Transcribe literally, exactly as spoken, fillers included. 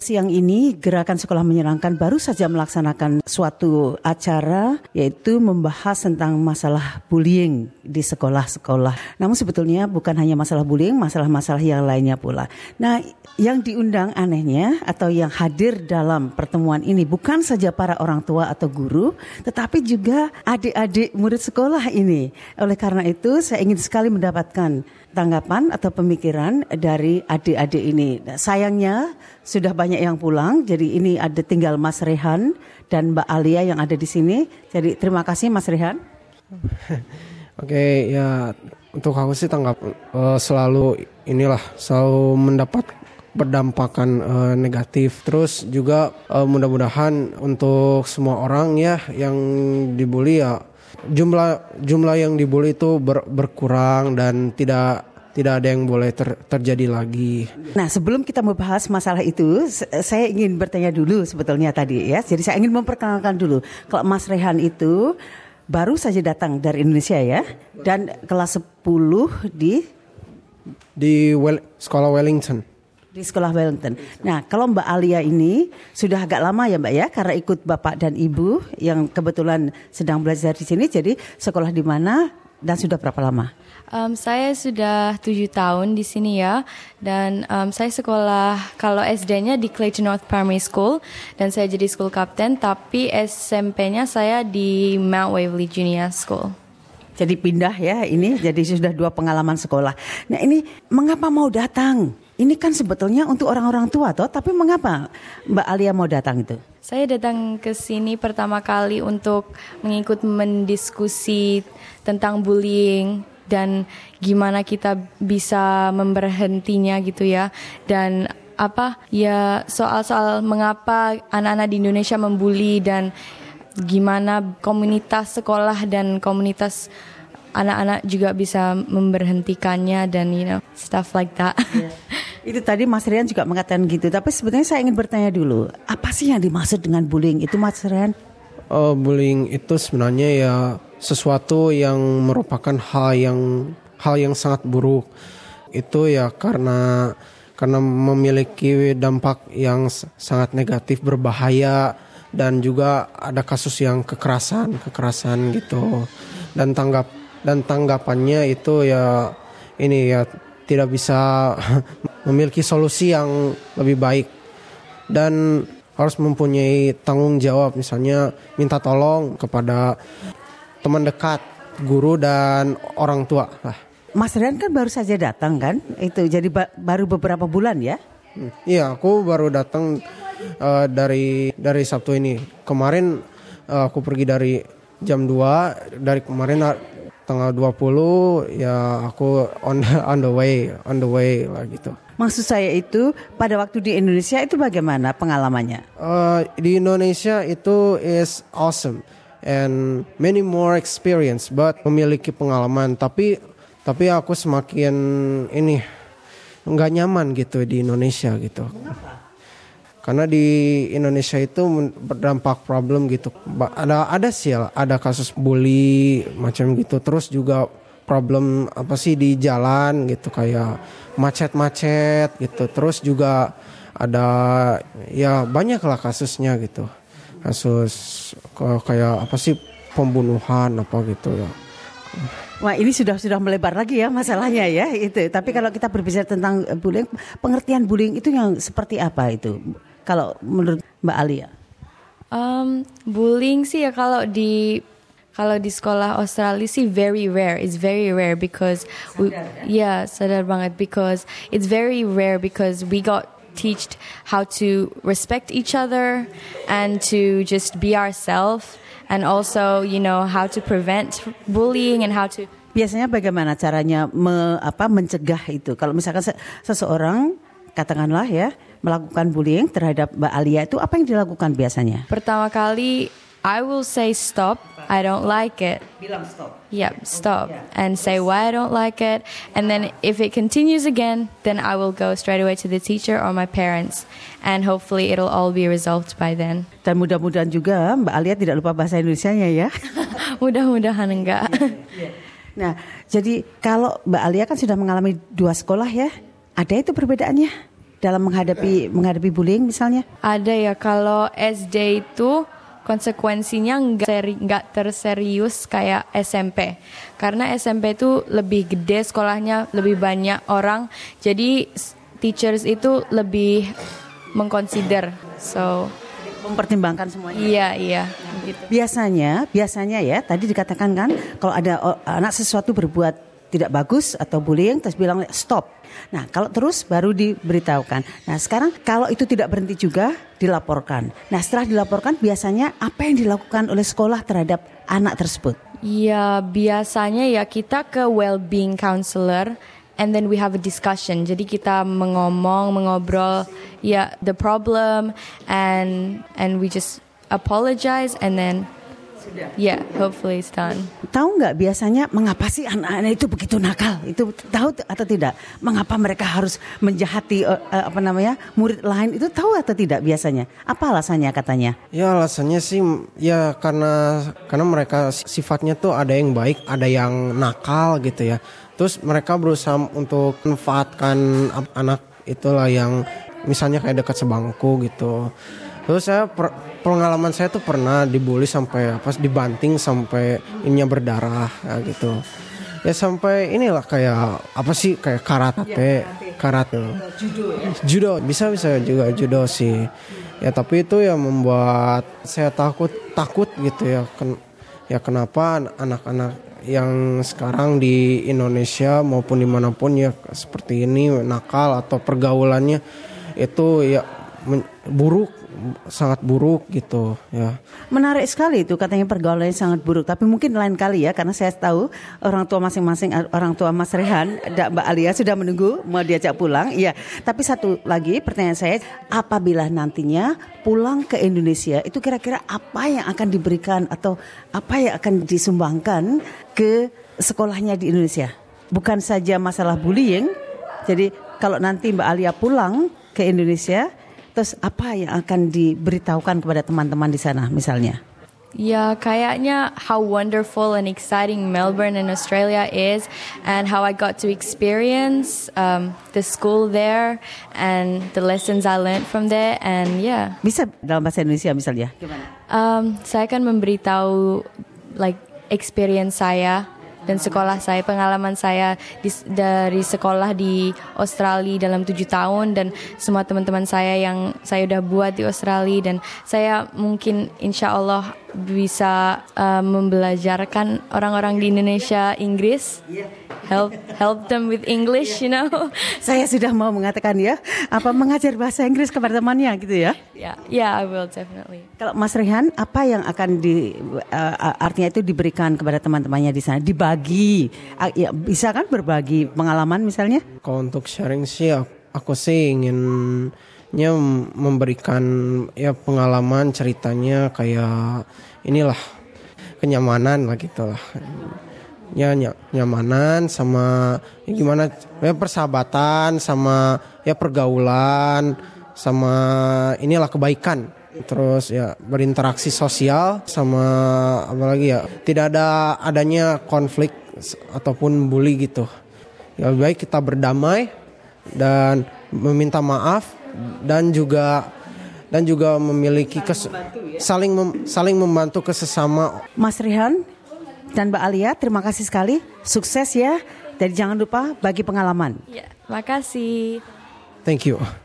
Siang ini Gerakan Sekolah Menyenangkan baru saja melaksanakan suatu acara yaitu membahas tentang masalah bullying di sekolah-sekolah. Namun sebetulnya bukan hanya masalah bullying, masalah-masalah yang lainnya pula. Nah, yang diundang anehnya atau yang hadir dalam pertemuan ini bukan saja para orang tua atau guru, tetapi juga adik-adik murid sekolah ini. Oleh karena itu saya ingin sekali mendapatkan tanggapan atau pemikiran dari adik-adik ini. Sayangnya sudah banyak yang pulang, jadi ini ada tinggal Mas Rehan dan Mbak Alia yang ada di sini. Jadi terima kasih Mas Rehan. Oke, ya untuk aku sih tanggap uh, selalu inilah selalu mendapat berdampakan uh, negatif. Terus juga uh, mudah-mudahan untuk semua orang ya yang dibully ya jumlah jumlah yang dibully itu ber, berkurang dan tidak tidak ada yang boleh ter, terjadi lagi. Nah, sebelum kita membahas masalah itu, saya ingin bertanya dulu sebetulnya tadi ya. Jadi saya ingin memperkenalkan dulu. Kalau Mas Rehan itu baru saja datang dari Indonesia ya, dan kelas sepuluh di di well, sekolah Wellington. Di sekolah Wellington. Nah, kalau Mbak Alia ini sudah agak lama ya Mbak ya, karena ikut Bapak dan Ibu yang kebetulan sedang belajar di sini. Jadi sekolah di mana dan sudah berapa lama? Um, saya sudah tujuh tahun di sini ya, dan um, saya sekolah kalau S D-nya di Clayton North Primary School dan saya jadi school captain, tapi S M P-nya saya di Mount Waverly Junior School. Jadi pindah ya ini, jadi sudah dua pengalaman sekolah. Nah ini mengapa mau datang? Ini kan sebetulnya untuk orang-orang tua toh, tapi mengapa Mbak Alia mau datang itu? Saya datang ke sini pertama kali untuk mengikut mendiskusi tentang bullying dan gimana kita bisa memberhentinya gitu ya. Dan apa ya soal-soal mengapa anak-anak di Indonesia membuli dan gimana komunitas sekolah dan komunitas anak-anak juga bisa memberhentikannya dan you know stuff like that. Yeah. Itu tadi Mas Rian juga mengatakan gitu. Tapi sebenarnya saya ingin bertanya dulu, apa sih yang dimaksud dengan bullying itu Mas Rian? Uh, bullying itu sebenarnya ya sesuatu yang merupakan hal yang hal yang sangat buruk. Itu ya karena karena memiliki dampak yang sangat negatif, berbahaya, dan juga ada kasus yang kekerasan kekerasan gitu. Dan tanggap dan tanggapannya itu ya ini ya tidak bisa memiliki solusi yang lebih baik dan harus mempunyai tanggung jawab, misalnya minta tolong kepada teman dekat, guru dan orang tua lah. Mas Rian kan baru saja datang kan, itu jadi ba- baru beberapa bulan ya? Hmm. Iya, aku baru datang uh, dari dari Sabtu ini. Kemarin uh, aku pergi dari jam dua, dari kemarin uh, tanggal dua puluh ya aku on the, on the way on the way lah gitu. Maksud saya itu pada waktu di Indonesia itu bagaimana pengalamannya? Uh, di Indonesia itu is awesome and many more experience, but memiliki pengalaman. Tapi tapi aku semakin ini nggak nyaman gitu di Indonesia gitu. Mengapa? Karena di Indonesia itu berdampak problem gitu. Ada ada sih ada kasus bully macam gitu. Terus juga problem apa sih di jalan gitu kayak macet-macet gitu. Terus juga ada ya banyak lah kasusnya gitu. Kasus kayak apa sih pembunuhan apa gitu ya. Wah, ini sudah sudah melebar lagi ya masalahnya ya itu. Tapi kalau kita berbicara tentang bullying, pengertian bullying itu yang seperti apa itu? Kalau menurut Mbak Alia? Um, bullying sih ya kalau di kalau di sekolah Australia sih very rare. It's very rare because we, yeah, sadar banget because it's very rare because we got taught how to respect each other and to just be ourselves and also you know how to prevent bullying and how to. Biasanya bagaimana caranya me, apa mencegah itu? Kalau misalkan se- seseorang katakanlah ya melakukan bullying terhadap Mbak Alia itu apa yang dilakukan biasanya? Pertama kali I will say stop, I don't like it. Bilang stop. Yep, stop and say why I don't like it, and then if it continues again, then I will go straight away to the teacher or my parents, and hopefully it'll all be resolved by then. Dan mudah-mudahan juga Mbak Alia tidak lupa bahasa Indonesianya ya. Mudah-mudahan enggak. Nah, jadi kalau Mbak Alia kan sudah mengalami dua sekolah ya, ada itu perbedaannya? dalam menghadapi menghadapi bullying misalnya? Ada ya, kalau S D itu konsekuensinya nggak seri, nggak terserius kayak S M P. Karena S M P itu lebih gede sekolahnya, lebih banyak orang. Jadi teachers itu lebih mengconsider. So mempertimbangkan semuanya. Iya, iya. Gitu. Biasanya, biasanya ya, tadi dikatakan kan kalau ada anak sesuatu berbuat tidak bagus atau bullying, terus bilang stop. Nah, kalau terus baru diberitahukan. Nah, sekarang kalau itu tidak berhenti juga dilaporkan. Nah, setelah dilaporkan biasanya apa yang dilakukan oleh sekolah terhadap anak tersebut? Ya, biasanya ya kita ke well-being counselor. And then we have a discussion. Jadi kita mengomong, mengobrol, ya yeah, the problem, and and we just apologize, and then yeah, hopefully it's done. Tahu nggak biasanya mengapa sih anak-anak itu begitu nakal? Itu tahu atau tidak? Mengapa mereka harus menjahati uh, uh, apa namanya murid lain? Itu tahu atau tidak biasanya? Apa alasannya katanya? Ya alasannya sih ya karena karena mereka sifatnya tuh ada yang baik, ada yang nakal gitu ya. Terus mereka berusaha untuk manfaatkan anak itulah yang misalnya kayak dekat sebangku gitu. Terus saya per, pengalaman saya tuh pernah dibully sampai pas dibanting sampai ininya berdarah ya gitu. Ya sampai inilah kayak apa sih kayak karate, karate. Judo ya. Judo bisa bisa juga judo sih. Ya tapi itu ya membuat saya takut takut gitu ya. Ken, ya kenapa anak-anak yang sekarang di Indonesia maupun dimanapun ya seperti ini nakal atau pergaulannya itu ya men- buruk, sangat buruk gitu ya. Menarik sekali itu katanya pergaulannya sangat buruk, tapi mungkin lain kali ya karena saya tahu orang tua masing-masing, orang tua Mas Rehan dan Mbak Alia sudah menunggu mau diajak pulang. Iya, tapi satu lagi pertanyaan saya, apabila nantinya pulang ke Indonesia itu kira-kira apa yang akan diberikan atau apa yang akan disumbangkan ke sekolahnya di Indonesia? Bukan saja masalah bullying. Jadi kalau nanti Mbak Alia pulang ke Indonesia, terus apa yang akan diberitahukan kepada teman-teman di sana misalnya? Ya kayaknya how wonderful and exciting Melbourne and Australia is, and how I got to experience um, the school there and the lessons I learned from there, and yeah. Bisa dalam bahasa Indonesia misalnya? Gimana? Um, saya akan memberitahu like experience saya dan sekolah saya, pengalaman saya di, dari sekolah di Australia dalam tujuh tahun dan semua teman-teman saya yang saya udah buat di Australia, dan saya mungkin insya Allah bisa uh, membelajarkan orang-orang di Indonesia Inggris, help help them with English, you know. Saya sudah mau mengatakan ya, apa mengajar bahasa Inggris kepada temannya gitu ya? Ya, yeah, yeah, I will definitely. Kalau Mas Rehan, apa yang akan di uh, artinya itu diberikan kepada teman-temannya di sana? Dibagi, uh, ya, bisa kan berbagi pengalaman misalnya? Kalau untuk sharing sih, aku sih ingin nya memberikan ya pengalaman ceritanya kayak inilah kenyamanan lah gitulah ya nyamanan sama ya gimana ya persahabatan sama ya pergaulan sama inilah kebaikan, terus ya berinteraksi sosial sama apalagi ya tidak ada adanya konflik ataupun bully gitu. Ya lebih baik kita berdamai dan meminta maaf dan juga dan juga memiliki kes, saling mem, saling membantu ke sesama. Mas Rehan dan Mbak Alia, terima kasih sekali, sukses ya, dan jangan lupa bagi pengalaman. Ya, makasih. Thank you.